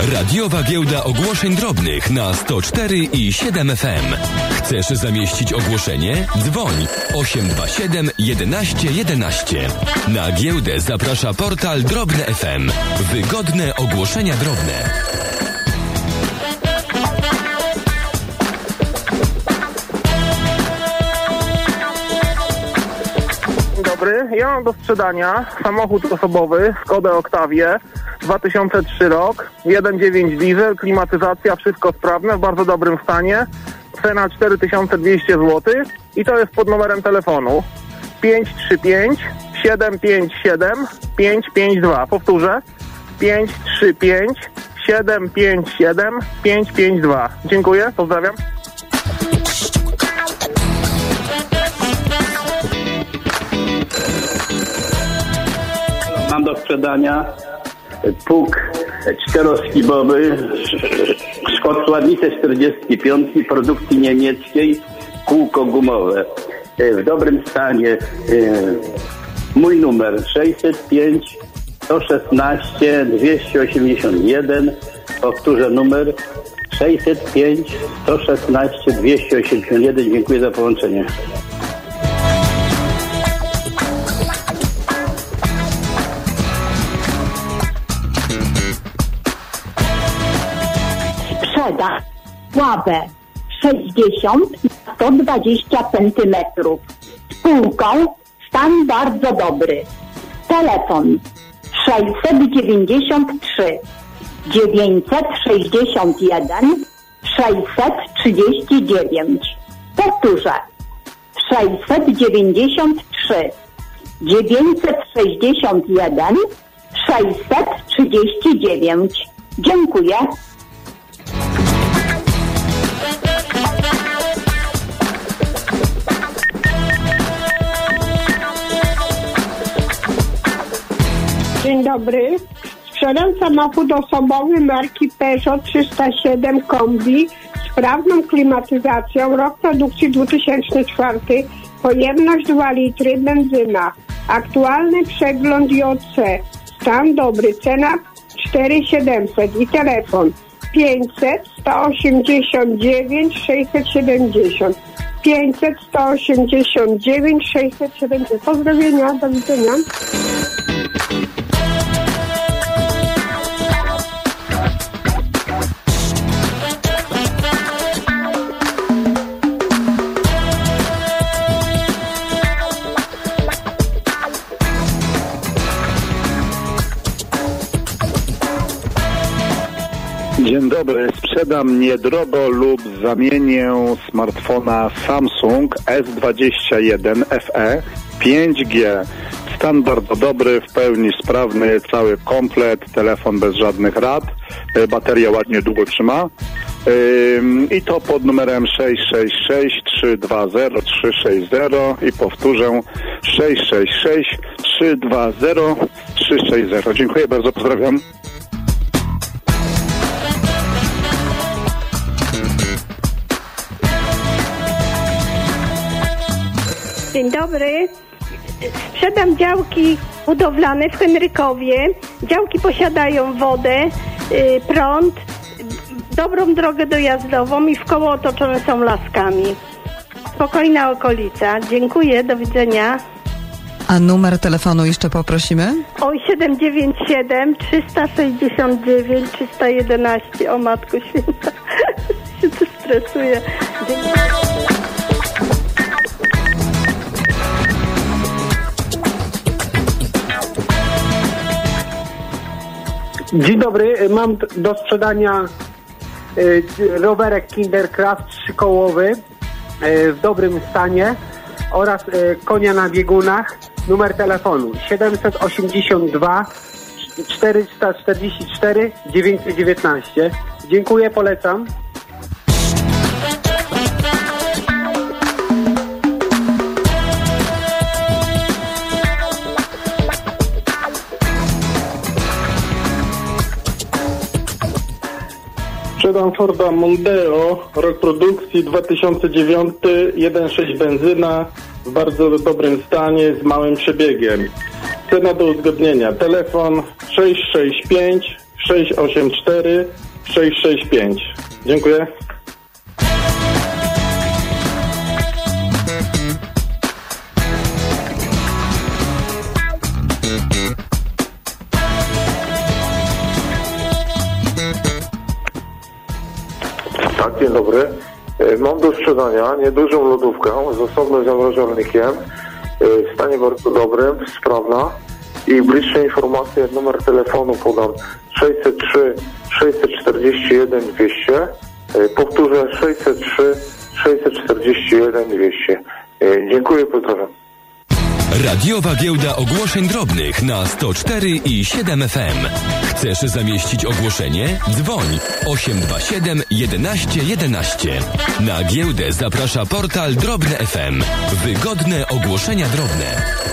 Radiowa giełda ogłoszeń drobnych na 104 i 7 FM. Chcesz zamieścić ogłoszenie? Dzwoń 827 11 11. Na giełdę zaprasza portal Drobne FM. Wygodne ogłoszenia drobne. Dobry, ja mam do sprzedania samochód osobowy Skoda Octavię, 2003 rok, 1.9 diesel, klimatyzacja, wszystko sprawne, w bardzo dobrym stanie, cena 4200 zł i to jest pod numerem telefonu 535 757 552. Powtórzę, 535 757 552. Dziękuję, pozdrawiam. Mam do sprzedania pług czteroskibowy Szkocławice 45 produkcji niemieckiej, kółko gumowe w dobrym stanie. Mój numer 605 116 281. Powtórzę numer 605 116 281. Dziękuję za połączenie. Sprzeda ławę 60 na 120 cm z półką, stan bardzo dobry. Telefon 693 961 639. Powtórzę, 693 961 639. Dziękuję. Dzień dobry. Sprzedam samochód osobowy marki Peugeot 307 Kombi z sprawną klimatyzacją, rok produkcji 2004, pojemność 2 litry, benzyna. Aktualny przegląd JC, stan dobry, cena 4700 i telefon 500 189 670. 500 189 670. Pozdrowienia, do widzenia. Dzień dobry, sprzedam niedrogo lub zamienię smartfona Samsung S21 FE 5G. Stan bardzo dobry, w pełni sprawny, cały komplet, telefon bez żadnych rad, bateria ładnie długo trzyma. I to pod numerem 666 320 360 i powtórzę 666 320 360. Dziękuję bardzo, pozdrawiam. Dzień dobry. Sprzedam działki budowlane w Henrykowie. Działki posiadają wodę, prąd, dobrą drogę dojazdową i wkoło otoczone są laskami. Spokojna okolica. Dziękuję, do widzenia. A numer telefonu jeszcze poprosimy? Oj, 797 369 311. O Matko Święta. się tu stresuję. Dziękuję. Dzień dobry, mam do sprzedania rowerek Kindercraft 3-kołowy w dobrym stanie oraz konia na biegunach. Numer telefonu 782 444 919. Dziękuję, polecam. Sprzedam Forda Mondeo, rok produkcji 2009, 1.6 benzyna, w bardzo dobrym stanie, z małym przebiegiem. Cena do uzgodnienia. Telefon 665 684 665. Dziękuję. Tak, dzień dobry. Mam do sprzedania niedużą lodówkę z osobnym zamrażalnikiem w stanie bardzo dobrym, sprawna i bliższe informacje, numer telefonu podam 603 641 200. Powtórzę 603 641 200. Dziękuję, pozdrawiam. Radiowa Giełda Ogłoszeń Drobnych na 104 i 7 FM. Chcesz zamieścić ogłoszenie? Dzwoń 827 11 11. Na giełdę zaprasza portal Drobne FM. Wygodne ogłoszenia drobne.